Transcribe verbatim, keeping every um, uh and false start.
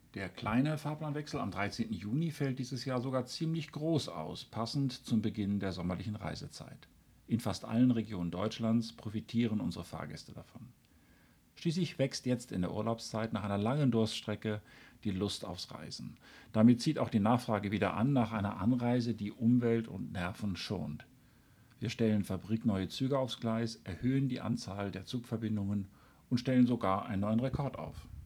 Der kleine Fahrplanwechsel am dreizehnten Juni fällt dieses Jahr sogar ziemlich groß aus, passend zum Beginn der sommerlichen Reisezeit. In fast allen Regionen Deutschlands profitieren unsere Fahrgäste davon. Schließlich wächst jetzt in der Urlaubszeit nach einer langen Durststrecke die Lust aufs Reisen. Damit zieht auch die Nachfrage wieder an nach einer Anreise, die Umwelt und Nerven schont. Wir stellen fabrikneue Züge aufs Gleis, erhöhen die Anzahl der Zugverbindungen und stellen sogar einen neuen Rekord auf.